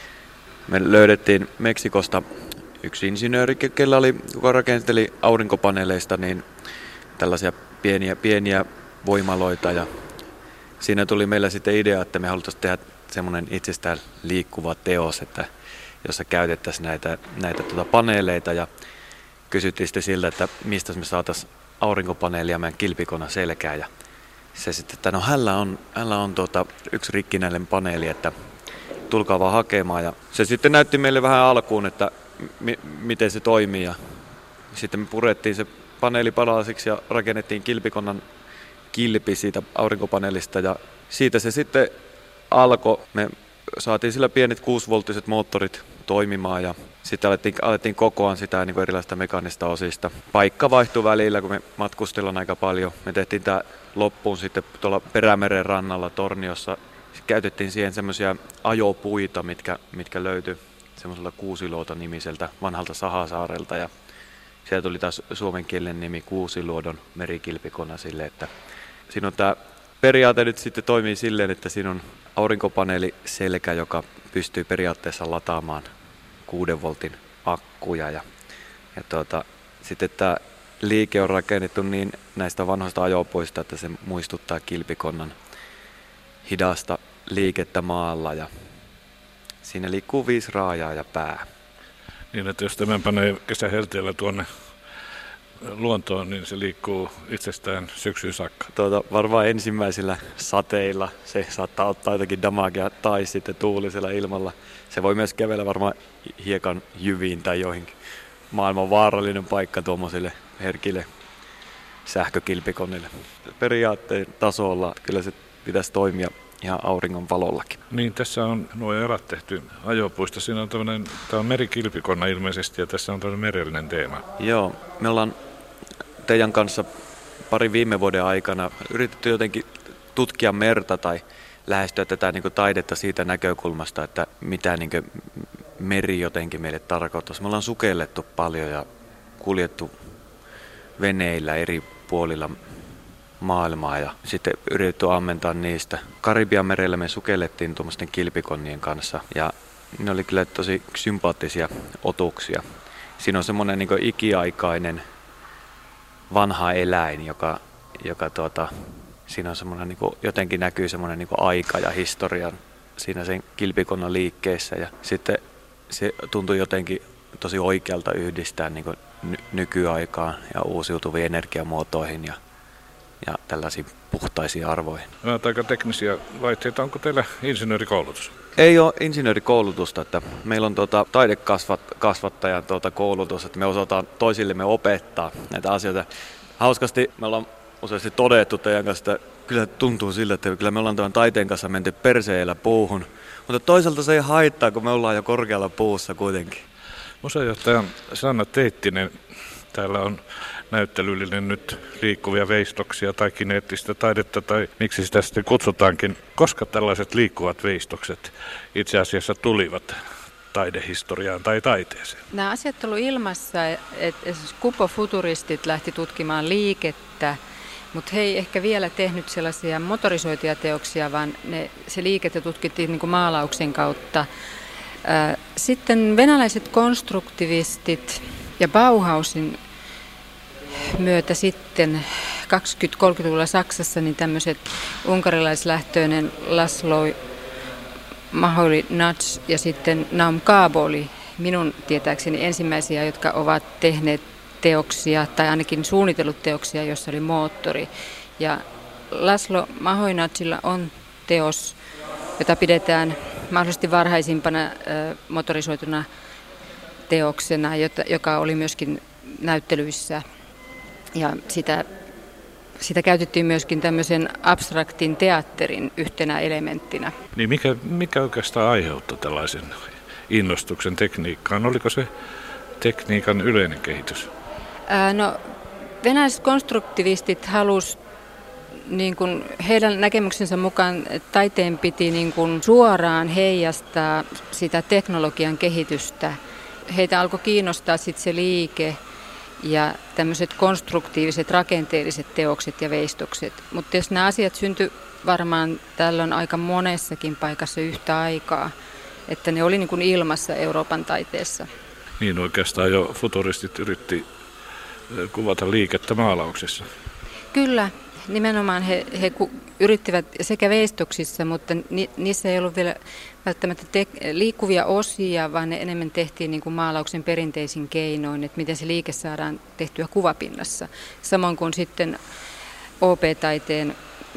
me löydettiin Meksikosta yksi insinööri, kellä oli, joka rakenteli aurinkopaneeleista niin tällaisia pieniä, pieniä voimaloita. Ja siinä tuli meillä sitten idea, että me haluttaisiin tehdä semmoinen itsestään liikkuva teos, että jossa käytettäisiin näitä, näitä tuota paneeleita. Ja kysyttiin sitten siltä, että mistä me saataisiin aurinkopaneelia meidän kilpikona selkään. Ja se sitten, että no hänellä on, hänellä on tuota yksi rikkinäinen paneeli, että tulkaa vaan hakemaan. Ja se sitten näytti meille vähän alkuun, että M- miten se toimii ja sitten me purettiin se paneeli palasiksi ja rakennettiin kilpikonnan kilpi siitä aurinkopaneelista ja siitä se sitten alkoi. Me saatiin sillä pienet kuusivolttiset moottorit toimimaan ja sitten alettiin, alettiin kokoaan sitä niin kuin erilaista mekaanista osista. Paikka vaihtui välillä, kun me matkustellaan aika paljon. Me tehtiin tämä loppuun sitten tuolla Perämeren rannalla Torniossa. Sitten käytettiin siihen semmoisia ajopuita, mitkä, mitkä löytyi semmoisella Kuusiluoto-nimiseltä vanhalta Sahasaarelta ja sieltä tuli taas suomenkielinen nimi Kuusiluodon merikilpikonna sille, että siinä on tämä periaate nyt sitten toimii silleen, että siinä on aurinkopaneeli selkä, joka pystyy periaatteessa lataamaan kuuden voltin akkuja ja, ja tuota, sitten tämä liike on rakennettu niin näistä vanhoista ajopuista, että se muistuttaa kilpikonnan hidasta liikettä maalla ja siinä liikkuu viisi raajaa ja pää. Niin, että jos tämän panee kesähelteellä tuonne luontoon, niin se liikkuu itsestään syksyyn saakka. Tuota, varmaan ensimmäisillä sateilla se saattaa ottaa jotakin damagea tai sitten tuulisella ilmalla. Se voi myös kävellä varmaan hiekan jyviin tai joihinkin. Maailman vaarallinen paikka tuommoisille herkille sähkökilpikonnille. Periaatteen tasolla kyllä se pitäisi toimia ihan auringon valollakin. Niin, tässä on nuo erät tehty ajopuista. Siinä on tämmöinen, tämä on merikilpikonna ilmeisesti ja tässä on tämmöinen merellinen teema. Joo, me ollaan teidän kanssa pari viime vuoden aikana yritetty jotenkin tutkia merta tai lähestyä tätä niin kuin taidetta siitä näkökulmasta, että mitä niin kuin meri jotenkin meille tarkoittaisi. Me ollaan sukellettu paljon ja kuljettu veneillä eri puolilla maailmaa ja sitten yritetty ammentaa niistä. Karibian merellä me sukellettiin tuommoisten kilpikonnien kanssa ja ne oli kyllä tosi sympaattisia otuksia. Siinä on semmoinen niin kuin ikiaikainen vanha eläin, joka, joka tuota, siinä on semmoinen, niin kuin, jotenkin näkyy semmoinen niin kuin aika ja historian siinä sen kilpikonnan liikkeessä ja sitten se tuntui jotenkin tosi oikealta yhdistää niin kuin ny- nykyaikaan ja uusiutuviin energiamuotoihin ja, ja tällaisiin puhtaisiin arvoihin. No, aika teknisiä laitteita. Onko teillä insinöörikoulutus? Ei ole insinöörikoulutusta, että meillä on tuota taidekasvattajan tuota koulutus, että me osataan toisillemme opettaa näitä asioita. Hauskasti me ollaan useasti todettu teidän kanssa, että kyllä tuntuu sillä, että kyllä me ollaan tämän taiteen kanssa menty perseellä puuhun, mutta toisaalta se ei haittaa, kun me ollaan jo korkealla puussa kuitenkin. Museojohtaja Sanna Teittinen, täällä on näyttelyllinen nyt liikkuvia veistoksia tai kineettistä taidetta tai miksi sitä sitten kutsutaankin. Koska tällaiset liikkuvat veistokset itse asiassa tulivat taidehistoriaan tai taiteeseen? Nämä asiat on ollut ilmassa, että kupofuturistit lähti tutkimaan liikettä, mutta he ei ehkä vielä tehnyt sellaisia motorisoituja teoksia, vaan ne, se liikettä tutkittiin niin kuin maalauksen kautta. Sitten venäläiset konstruktivistit ja Bauhausin myötä sitten kaksikymmentä-kolmekymmentäluvulla Saksassa niin tämmöiset unkarilaislähtöinen Laszlo Maholy-Nagy ja sitten Naum Kabo oli minun tietääkseni ensimmäisiä, jotka ovat tehneet teoksia tai ainakin suunnitellut teoksia, jossa oli moottori. Ja Laszlo Maholy-Nagylla on teos, jota pidetään mahdollisesti varhaisimpana äh, motorisoituna teoksena, jota, joka oli myöskin näyttelyissä. Ja sitä, sitä käytettiin myöskin tämmöisen abstraktin teatterin yhtenä elementtinä. Niin mikä, mikä oikeastaan aiheutti tällaisen innostuksen tekniikkaan? Oliko se tekniikan yleinen kehitys? Ää, no, venäläiset konstruktivistit halusivat, niin kuin heidän näkemyksensä mukaan taiteen piti niin kuin suoraan heijastaa sitä teknologian kehitystä. Heitä alkoi kiinnostaa sit se liike ja tämmöiset konstruktiiviset, rakenteelliset teokset ja veistokset. Mutta jos nämä asiat syntyi varmaan tällöin aika monessakin paikassa yhtä aikaa, että ne oli niin kuin ilmassa Euroopan taiteessa. Niin oikeastaan jo futuristit yritti kuvata liikettä maalauksessa. Kyllä, nimenomaan he, he yrittivät sekä veistoksissa, mutta ni, niissä ei ollut vielä välttämättä te, liikkuvia osia, vaan ne enemmän tehtiin niin kuin maalauksen perinteisin keinoin, että miten se liike saadaan tehtyä kuvapinnassa. Samoin kuin sitten O P-taiteen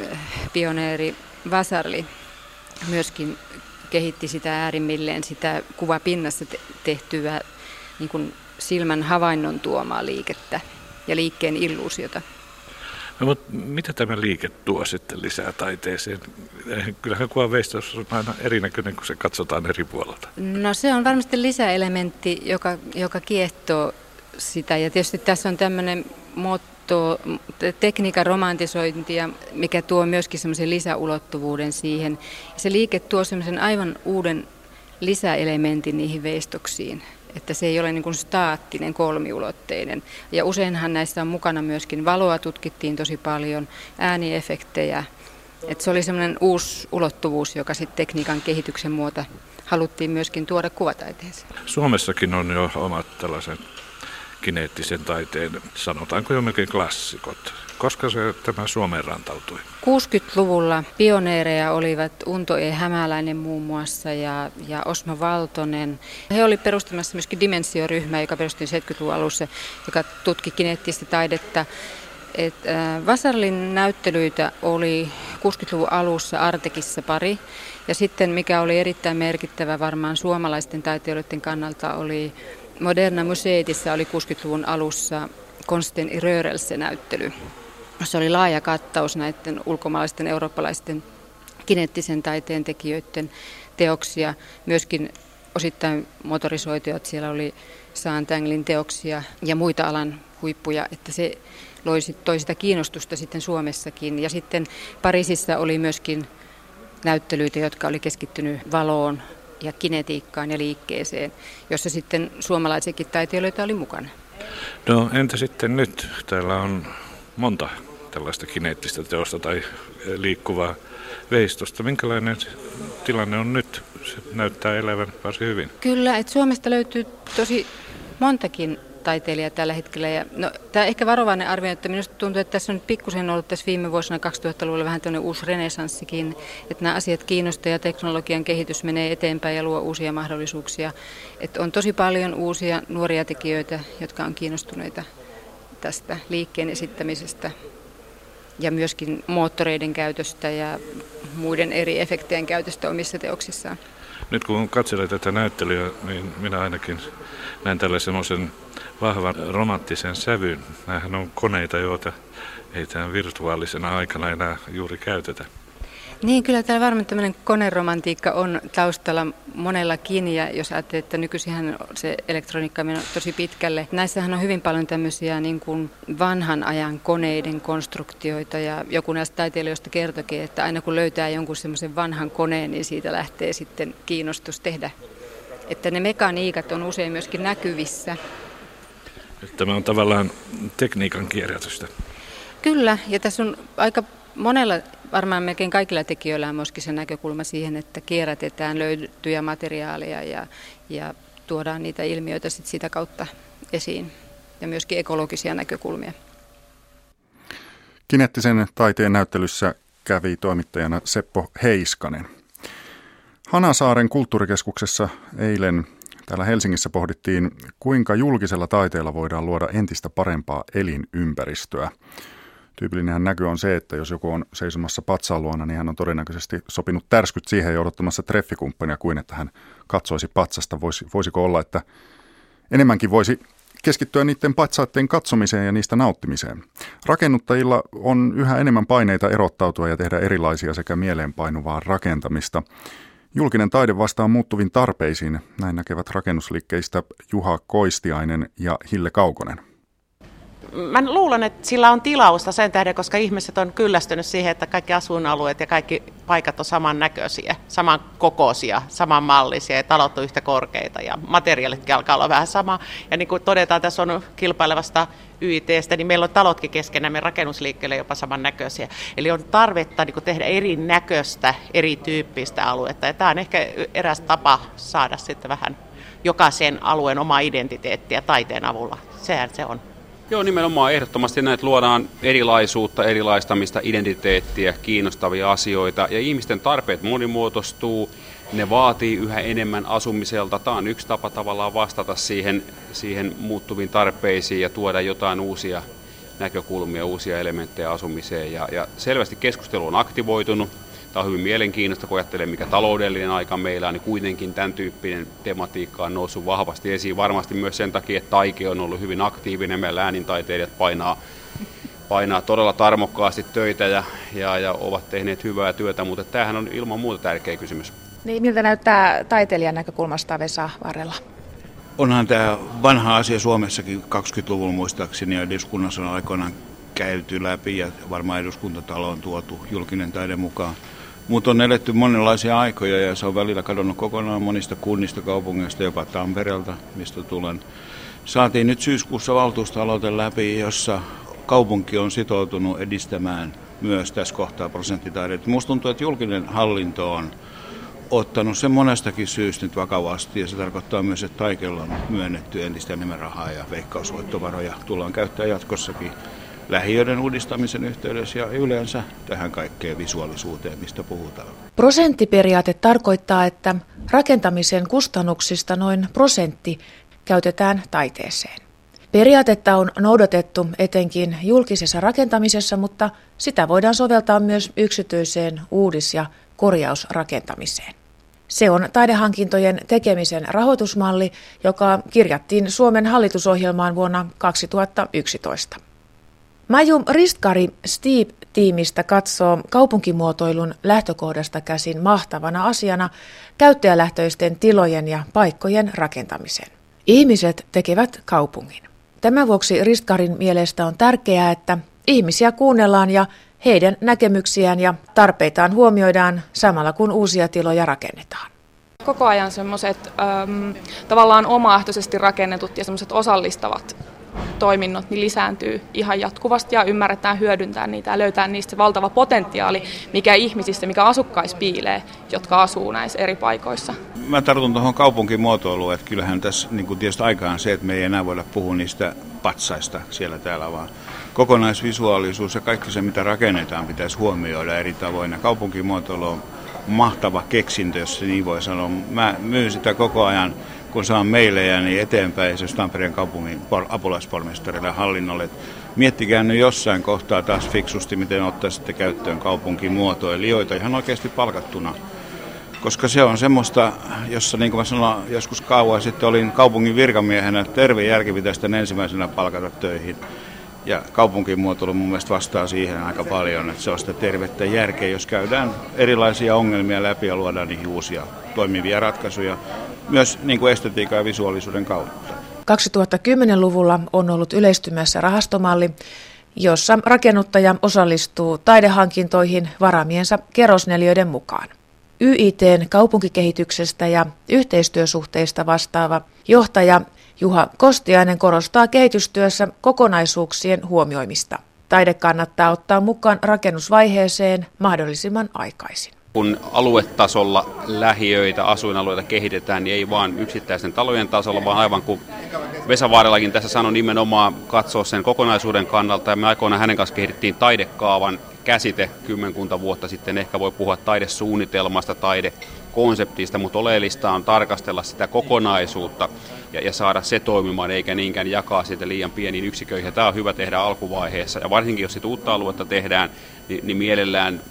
pioneeri Vasarli myöskin kehitti sitä äärimmilleen sitä kuvapinnassa tehtyä niin kuin silmän havainnon tuomaa liikettä ja liikkeen illuusiota. No, mutta mitä tämä liike tuo sitten lisää taiteeseen? Kyllähän kuvanveistos on aina erinäköinen, kun se katsotaan eri puolelta. No se on varmasti lisäelementti, joka, joka kiehtoo sitä. Ja tietysti tässä on tämmöinen motto, tekniikan romantisointi, mikä tuo myöskin semmoisen lisäulottuvuuden siihen. Se liike tuo semmoisen aivan uuden lisäelementin niihin veistoksiin. Että se ei ole niin kuin staattinen, kolmiulotteinen. Ja useinhan näissä on mukana myöskin valoa, tutkittiin tosi paljon, ääniefektejä. Että se oli semmoinen uusi ulottuvuus, joka sitten tekniikan kehityksen muuta haluttiin myöskin tuoda kuvataiteeseen. Suomessakin on jo omat tällaisen kineettisen taiteen, sanotaanko jo melkein klassikot. Koska se tämä Suomeen rantautui? kuusikymmentäluvulla pioneereja olivat Unto E. Hämäläinen muun muassa ja, ja Osmo Valtonen. He olivat perustamassa myöskin Dimensio-ryhmää, joka perustui seitsemänkymmentäluvun alussa, joka tutki kineettistä taidetta. Et, äh, Vasarlin näyttelyitä oli kuusikymmentäluvun alussa Artekissa pari. Ja sitten mikä oli erittäin merkittävä varmaan suomalaisten taiteilijoiden kannalta oli Moderna Museetissa oli kuusikymmentäluvun alussa Konsten i Rörelse-näyttely. Se oli laaja kattaus näiden ulkomaalaisten eurooppalaisten kineettisen taiteen tekijöiden teoksia, myöskin osittain motorisoituja, siellä oli Saantanglin teoksia ja muita alan huippuja, että se loi, toi sitä kiinnostusta sitten Suomessakin. Ja sitten Pariisissa oli myöskin näyttelyitä, jotka oli keskittynyt valoon ja kinetiikkaan ja liikkeeseen, jossa sitten suomalaisiakin taiteilijoita oli mukana. No entä sitten nyt? Täällä on monta tällaista kineettistä teosta tai liikkuvaa veistosta. Minkälainen tilanne on nyt? Se näyttää elävän varsin hyvin. Kyllä, että Suomesta löytyy tosi montakin taiteilijaa tällä hetkellä. Ja, no, tämä ehkä varovainen arvio, että minusta tuntuu, että tässä on nyt pikkusen ollut tässä viime vuosina kaksituhattaluvulla vähän tämmöinen uusi renesanssikin, että nämä asiat kiinnostaa ja teknologian kehitys menee eteenpäin ja luo uusia mahdollisuuksia. Että on tosi paljon uusia nuoria tekijöitä, jotka on kiinnostuneita tästä liikkeen esittämisestä ja myöskin moottoreiden käytöstä ja muiden eri efektien käytöstä omissa teoksissaan. Nyt kun katselen tätä näyttelyä, niin minä ainakin näen tällaisen semmoisen vahvan romanttisen sävyn. Nämähän on koneita, joita ei tämän virtuaalisena aikana enää juuri käytetä. Niin, kyllä täällä varmaan tämmöinen koneromantiikka on taustalla monellakin, ja jos ajattelee, että nykyisinhän se elektroniikka menee tosi pitkälle. Näissähän on hyvin paljon tämmöisiä niin kuin vanhan ajan koneiden konstruktioita, ja joku näistä taiteilijoista kertoikin, että aina kun löytää jonkun semmoisen vanhan koneen, niin siitä lähtee sitten kiinnostus tehdä. Että ne mekaniikat on usein myöskin näkyvissä. Tämä on tavallaan tekniikan kierrätystä. Kyllä, ja tässä on aika monella, varmaan melkein kaikilla tekijöillä on myöskin se näkökulma siihen, että kierrätetään löytyjä materiaaleja ja, ja tuodaan niitä ilmiöitä sit sitä kautta esiin ja myöskin ekologisia näkökulmia. Kineettisen taiteen näyttelyssä kävi toimittajana Seppo Heiskanen. Hanasaaren kulttuurikeskuksessa eilen täällä Helsingissä pohdittiin, kuinka julkisella taiteella voidaan luoda entistä parempaa elinympäristöä. Tyypillinen näky on se, että jos joku on seisomassa patsaan luona, niin hän on todennäköisesti sopinut tärskyt siihen ja odottamassa treffikumppania kuin että hän katsoisi patsasta. Voisi, voisiko olla, että enemmänkin voisi keskittyä niiden patsaiden katsomiseen ja niistä nauttimiseen. Rakennuttajilla on yhä enemmän paineita erottautua ja tehdä erilaisia sekä mieleenpainuvaa rakentamista. Julkinen taide vastaa muuttuviin tarpeisiin, näin näkevät rakennusliikkeistä Juha Koistiainen ja Hille Kaukonen. Mä luulen, että sillä on tilausta sen tähden, koska ihmiset on kyllästynyt siihen, että kaikki asuinalueet ja kaikki paikat on samannäköisiä, samankokoisia, samanmallisia ja talot on yhtä korkeita ja materiaalitkin alkaa olla vähän sama. Ja niin kuin todetaan, tässä on kilpailevasta Y I T:stä, niin meillä on talotkin keskenään, me rakennusliikkeelle jopa samannäköisiä. Eli on tarvetta niin kuin tehdä erinäköistä, erityyppistä aluetta ja tämä on ehkä eräs tapa saada sitten vähän jokaisen alueen omaa identiteettiä taiteen avulla. Sehän se on. Joo, nimenomaan ehdottomasti näitä luodaan erilaisuutta, erilaistamista, identiteettiä, kiinnostavia asioita ja ihmisten tarpeet monimuotoistuu, ne vaatii yhä enemmän asumiselta. Tämä on yksi tapa tavallaan vastata siihen, siihen muuttuviin tarpeisiin ja tuoda jotain uusia näkökulmia, uusia elementtejä asumiseen ja, ja selvästi keskustelu on aktivoitunut. Tämä on hyvin mielenkiintoista, kun ajattelee, mikä taloudellinen aika meillä on, niin kuitenkin tämän tyyppinen tematiikka on noussut vahvasti esiin. Varmasti myös sen takia, että taike on ollut hyvin aktiivinen. Meillä äänintaiteilijat painaa, painaa todella tarmokkaasti töitä ja, ja, ja ovat tehneet hyvää työtä, mutta tämähän on ilman muuta tärkeä kysymys. Niin, miltä näyttää taiteilijan näkökulmasta Vesa Varrella? Onhan tämä vanha asia Suomessakin kaksikymmentäluvulla muistaakseni ja eduskunnassa on aikoinaan käyty läpi ja varmaan eduskuntatalo on tuotu julkinen taide mukaan. Mutta on eletty monenlaisia aikoja ja se on välillä kadonnut kokonaan monista kunnista, kaupungeista, jopa Tampereelta, mistä tulen. Saatiin nyt syyskuussa valtuustoaloite läpi, jossa kaupunki on sitoutunut edistämään myös tässä kohtaa prosenttitaidetta. Minusta tuntuu, että julkinen hallinto on ottanut sen monestakin syystä nyt vakavasti ja se tarkoittaa myös, että taikeella on myönnetty entistä enemmän rahaa ja veikkausvoittovaroja tullaan käyttää jatkossakin lähiöiden uudistamisen yhteydessä ja yleensä tähän kaikkeen visuaalisuuteen, mistä puhutaan. Prosenttiperiaate tarkoittaa, että rakentamisen kustannuksista noin prosentti käytetään taiteeseen. Periaatetta on noudatettu etenkin julkisessa rakentamisessa, mutta sitä voidaan soveltaa myös yksityiseen uudis- ja korjausrakentamiseen. Se on taidehankintojen tekemisen rahoitusmalli, joka kirjattiin Suomen hallitusohjelmaan vuonna kaksituhattayksitoista. Maju Ristkari Steep-tiimistä katsoo kaupunkimuotoilun lähtökohdasta käsin mahtavana asiana käyttäjälähtöisten tilojen ja paikkojen rakentamisen. Ihmiset tekevät kaupungin. Tämän vuoksi Ristkarin mielestä on tärkeää, että ihmisiä kuunnellaan ja heidän näkemyksiään ja tarpeitaan huomioidaan samalla kun uusia tiloja rakennetaan. Koko ajan semmoiset ähm, tavallaan omaehtoisesti rakennetut ja semmoiset osallistavat toiminnot niin lisääntyy ihan jatkuvasti ja ymmärretään hyödyntää niitä ja löytää niistä se valtava potentiaali, mikä ihmisissä, mikä asukkaissa piilee, jotka asuu näissä eri paikoissa. Mä tartun tuohon kaupunkimuotoiluun, että kyllähän tässä niin kuin tietysti aikaan se, että me ei enää voida puhua niistä patsaista siellä täällä, vaan kokonaisvisuaalisuus ja kaikki se, mitä rakennetaan, pitäisi huomioida eri tavoin. Ja kaupunkimuotoilu on mahtava keksintö, jos se niin voi sanoa. Mä myyn sitä koko ajan, kun saan meilejä, niin eteenpäin se Tampereen kaupungin apulaispormestarille ja hallinnolle. Miettikää nyt jossain kohtaa taas fiksusti, miten ottaisitte käyttöön kaupunkimuotoilijoita ihan oikeasti palkattuna. Koska se on semmoista, jossa niin kuin mä sanoin, joskus kauan sitten olin kaupungin virkamiehenä, terve järki pitäisi tämän ensimmäisenä palkata töihin. Ja kaupunkimuotoilu mun mielestä vastaa siihen aika paljon, että se on sitä tervettä järkeä, jos käydään erilaisia ongelmia läpi ja luodaan niihin uusia toimivia ratkaisuja, myös niin kuin estetiikan ja visuaalisuuden kautta. kaksituhattakymmenluvulla on ollut yleistymässä rahastomalli, jossa rakennuttaja osallistuu taidehankintoihin varaamiensa kerrosneliöiden mukaan. Y I T:n kaupunkikehityksestä ja yhteistyösuhteista vastaava johtaja Juha Kostiainen korostaa kehitystyössä kokonaisuuksien huomioimista. Taide kannattaa ottaa mukaan rakennusvaiheeseen mahdollisimman aikaisin. Kun aluetasolla lähiöitä, asuinalueita kehitetään, niin ei vaan yksittäisten talojen tasolla, vaan aivan kuin Vesa Vaarellakin tässä sanoi nimenomaan katsoa sen kokonaisuuden kannalta. Ja me aikoinaan hänen kanssa kehitettiin taidekaavan käsite kymmenkunta vuotta sitten. Ehkä voi puhua taidesuunnitelmasta, taidekonseptista, mutta oleellista on tarkastella sitä kokonaisuutta ja, ja saada se toimimaan, eikä niinkään jakaa sitä liian pieniin yksiköihin. Tämä on hyvä tehdä alkuvaiheessa. Ja varsinkin jos sitä uutta aluetta tehdään, niin, niin mielellään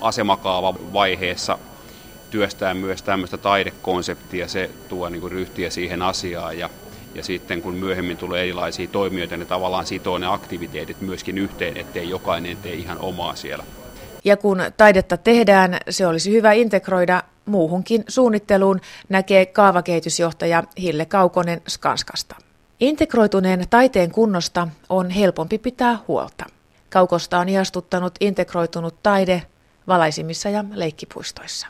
asemakaavavaiheessa työstää myös tämmöistä taidekonseptia, se tuo niin kuin ryhtiä siihen asiaan ja, ja sitten kun myöhemmin tulee erilaisia toimijoita, ne tavallaan sitoo ne aktiviteetit myöskin yhteen, ettei jokainen tee ihan omaa siellä. Ja kun taidetta tehdään, se olisi hyvä integroida muuhunkin suunnitteluun, näkee kaavakehitysjohtaja Hille Kaukonen Skanskasta. Integroituneen taiteen kunnosta on helpompi pitää huolta. Kaukosta on ihastuttanut integroitunut taide valaisimissa ja leikkipuistoissa.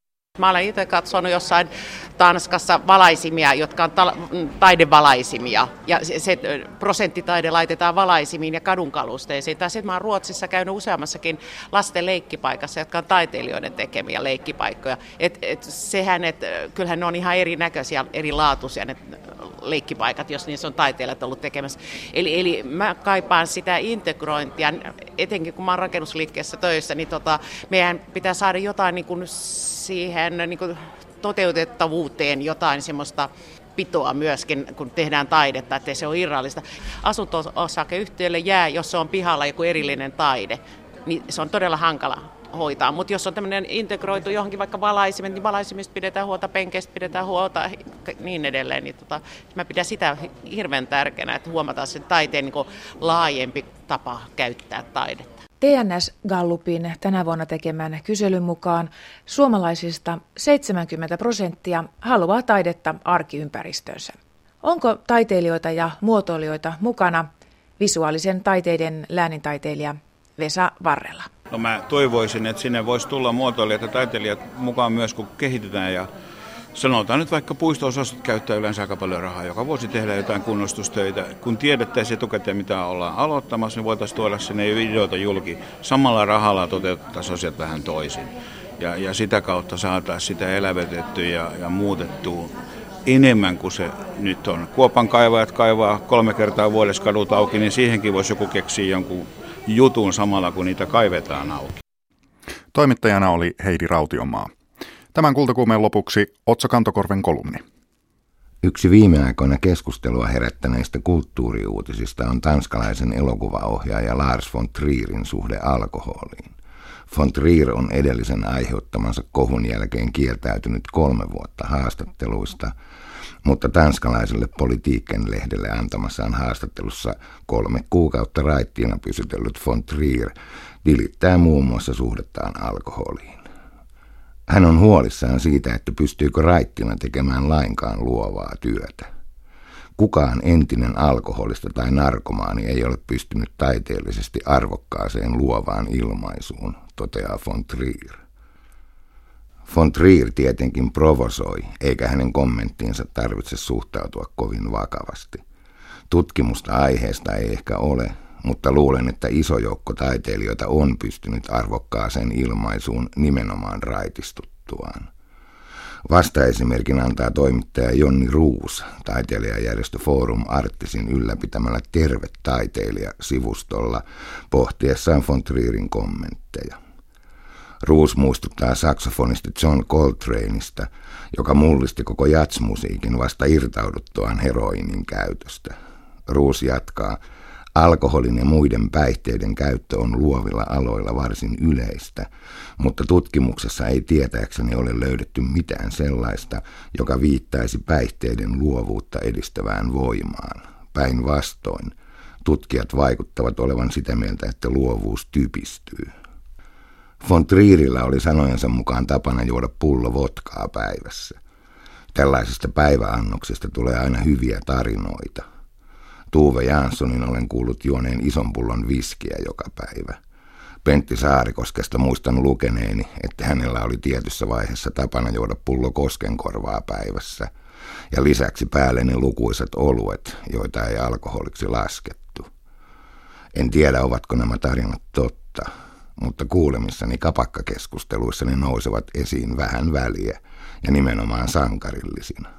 Mä olen itse katsonut jossain Tanskassa valaisimia, jotka on ta- taidevalaisimia. Ja se, se prosenttitaide laitetaan valaisimiin ja kadunkalusteisiin. Tai sitten mä oon Ruotsissa käynyt useammassakin lasten leikkipaikassa, jotka on taiteilijoiden tekemiä leikkipaikkoja. Et, et sehän, et, kyllähän ne on ihan erinäköisiä, erilaatuisia ne leikkipaikat, jos niissä on taiteilijat ollut tekemässä. Eli, eli mä kaipaan sitä integrointia, etenkin kun mä oon rakennusliikkeessä töissä, niin tota, meidän pitää saada jotain niin kuin siihen niin kuin toteutettavuuteen, jotain semmoista pitoa myöskin, kun tehdään taidetta, ettei se ole irrallista. Asunto-osakeyhtiölle jää, jos se on pihalla joku erillinen taide, niin se on todella hankala hoitaa. Mutta jos on tämmöinen integroitu johonkin vaikka valaisimet, niin valaisimista pidetään huolta, penkeistä pidetään huolta, niin edelleen. Niin tota, mä pidän sitä hirveän tärkeänä, että huomataan sen taiteen niin kuin laajempi tapa käyttää taidetta. T N S-gallupin tänä vuonna tekemän kyselyn mukaan suomalaisista seitsemänkymmentä prosenttia haluaa taidetta arkiympäristöönsä. Onko taiteilijoita ja muotoilijoita mukana? Visuaalisen taiteiden läänintaiteilija Vesa Varrela. No mä toivoisin, että sinne voisi tulla muotoilijat ja taiteilijat mukaan myös, kun kehitetään. Ja sanotaan nyt vaikka puisto-osastot käyttää yleensä aika paljon rahaa, joka voisi tehdä jotain kunnostustöitä. Kun tiedettäisiin etukäteen, mitä ollaan aloittamassa, niin voitaisiin tuoda sinne videoita julki. Samalla rahalla toteutettaisiin asiat vähän toisin. Ja, ja sitä kautta saataisiin sitä elävöitettyä ja, ja muutettua enemmän kuin se nyt on. Kuopan kaivajat kaivaa kolme kertaa vuodessa kadut auki, niin siihenkin voisi joku keksiä jonkun jutun samalla, kun niitä kaivetaan auki. Toimittajana oli Heidi Rautiomaa. Tämän Kultakuumeen lopuksi Otso Kantokorven kolumni. Yksi viime aikoina keskustelua herättäneistä kulttuuriuutisista on tanskalaisen elokuvaohjaaja Lars von Trierin suhde alkoholiin. Von Trier on edellisen aiheuttamansa kohun jälkeen kieltäytynyt kolme vuotta haastatteluista, mutta tanskalaiselle Politiken-lehdelle antamassaan haastattelussa kolme kuukautta raittiina pysytellyt von Trier tilittää muun muassa suhdettaan alkoholiin. Hän on huolissaan siitä, että pystyykö raittina tekemään lainkaan luovaa työtä. Kukaan entinen alkoholista tai narkomaani ei ole pystynyt taiteellisesti arvokkaaseen luovaan ilmaisuun, toteaa von Trier. Von Trier tietenkin provosoi, eikä hänen kommenttiinsa tarvitse suhtautua kovin vakavasti. Tutkimusta aiheesta ei ehkä ole, mutta luulen, että iso joukko taiteilijoita on pystynyt arvokkaaseen ilmaisuun nimenomaan raitistuttuaan. Vastaesimerkin antaa toimittaja Jonni Roos taiteilijajärjestö Forum Artisin ylläpitämällä Terve taiteilija-sivustolla pohtiessaan von Trierin kommentteja. Roos muistuttaa saksofonisti John Coltraneista, joka mullisti koko jazzmusiikin vasta irtauduttuaan heroinin käytöstä. Roos jatkaa: alkoholin ja muiden päihteiden käyttö on luovilla aloilla varsin yleistä, mutta tutkimuksessa ei tietääkseni ole löydetty mitään sellaista, joka viittaisi päihteiden luovuutta edistävään voimaan. Päinvastoin, tutkijat vaikuttavat olevan sitä mieltä, että luovuus typistyy. Von Trierillä oli sanojensa mukaan tapana juoda pullo vodkaa päivässä. Tällaisista päiväannoksista tulee aina hyviä tarinoita. Tuve Janssonin olen kuullut juoneen ison pullon viskiä joka päivä. Pentti Saarikoskesta muistan lukeneeni, että hänellä oli tietyssä vaiheessa tapana juoda pullo koskenkorvaa päivässä, ja lisäksi päälle ne lukuisat oluet, joita ei alkoholiksi laskettu. En tiedä, ovatko nämä tarinat totta, mutta kuulemissani kapakkakeskusteluissa ne nousevat esiin vähän väliä ja nimenomaan sankarillisina.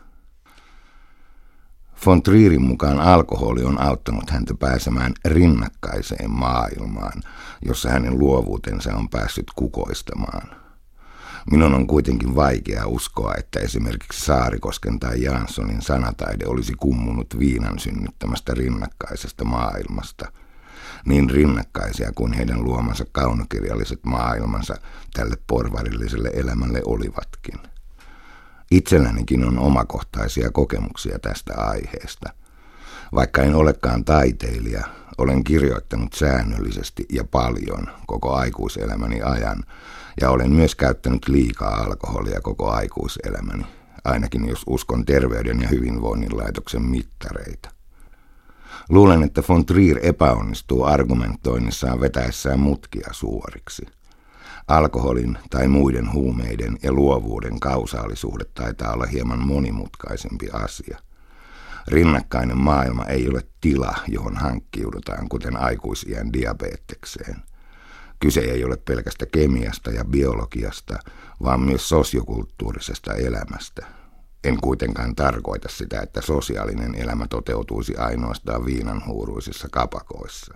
Von Trierin mukaan alkoholi on auttanut häntä pääsemään rinnakkaiseen maailmaan, jossa hänen luovuutensa on päässyt kukoistamaan. Minun on kuitenkin vaikea uskoa, että esimerkiksi Saarikosken tai Janssonin sanataide olisi kummunut viinan synnyttämästä rinnakkaisesta maailmasta, niin rinnakkaisia kuin heidän luomansa kaunokirjalliset maailmansa tälle porvarilliselle elämälle olivatkin. Itsellänikin on omakohtaisia kokemuksia tästä aiheesta. Vaikka en olekaan taiteilija, olen kirjoittanut säännöllisesti ja paljon koko aikuiselämäni ajan, ja olen myös käyttänyt liikaa alkoholia koko aikuiselämäni, ainakin jos uskon Terveyden ja hyvinvoinnin laitoksen mittareita. Luulen, että von Trier epäonnistuu argumentoinnissaan vetäessään mutkia suoriksi. Alkoholin tai muiden huumeiden ja luovuuden kausaalisuhde taitaa olla hieman monimutkaisempi asia. Rinnakkainen maailma ei ole tila, johon hankkiudutaan, kuten aikuisiän diabetekseen. Kyse ei ole pelkästä kemiasta ja biologiasta, vaan myös sosiokulttuurisesta elämästä. En kuitenkaan tarkoita sitä, että sosiaalinen elämä toteutuisi ainoastaan viinanhuuruisissa kapakoissa.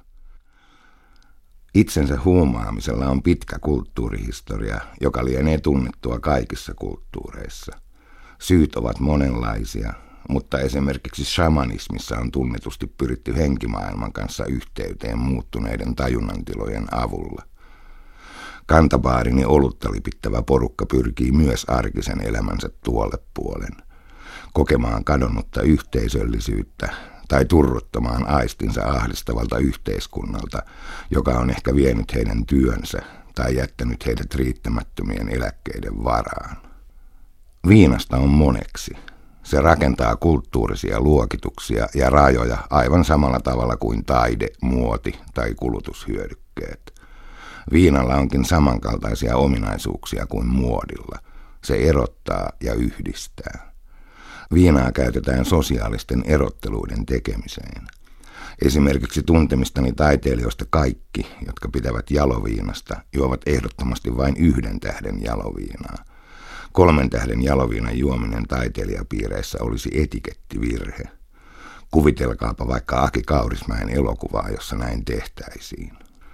Itsensä huumaamisella on pitkä kulttuurihistoria, joka lienee tunnettua kaikissa kulttuureissa. Syyt ovat monenlaisia, mutta esimerkiksi shamanismissa on tunnetusti pyritty henkimaailman kanssa yhteyteen muuttuneiden tajunnantilojen avulla. Kantabaarin ja olutta lipittävä porukka pyrkii myös arkisen elämänsä tuolle puolen, kokemaan kadonnutta yhteisöllisyyttä tai turruttamaan aistinsa ahdistavalta yhteiskunnalta, joka on ehkä vienyt heidän työnsä tai jättänyt heidät riittämättömien eläkkeiden varaan. Viinasta on moneksi. Se rakentaa kulttuurisia luokituksia ja rajoja aivan samalla tavalla kuin taide, muoti tai kulutushyödykkeet. Viinalla onkin samankaltaisia ominaisuuksia kuin muodilla. Se erottaa ja yhdistää. Viinaa käytetään sosiaalisten erotteluiden tekemiseen. Esimerkiksi tuntemistani taiteilijoista kaikki, jotka pitävät jaloviinasta, juovat ehdottomasti vain yhden tähden jaloviinaa. Kolmen tähden jaloviinan juominen taiteilijapiireissä olisi etikettivirhe. Kuvitelkaapa vaikka Aki Kaurismäen elokuvaa, jossa näin tehtäisiin.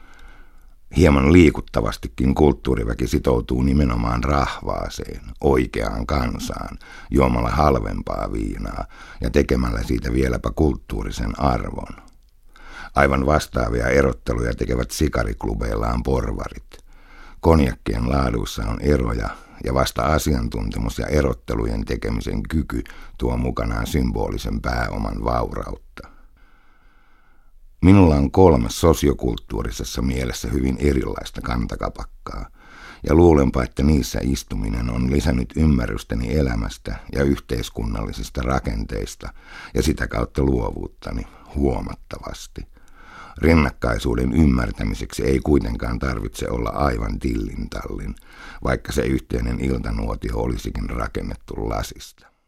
Hieman liikuttavastikin kulttuuriväki sitoutuu nimenomaan rahvaaseen, oikeaan kansaan, juomalla halvempaa viinaa ja tekemällä siitä vieläpä kulttuurisen arvon. Aivan vastaavia erotteluja tekevät sikariklubeillaan porvarit. Konjakkien laaduissa on eroja ja vasta asiantuntemus ja erottelujen tekemisen kyky tuo mukanaan symbolisen pääoman vaurautta. Minulla on kolme sosiokulttuurisessa mielessä hyvin erilaista kantakapakkaa, ja luulenpa, että niissä istuminen on lisännyt ymmärrystäni elämästä ja yhteiskunnallisista rakenteista ja sitä kautta luovuuttani huomattavasti. Rinnakkaisuuden ymmärtämiseksi ei kuitenkaan tarvitse olla aivan tillintallin, vaikka se yhteinen iltanuotio olisikin rakennettu lasista.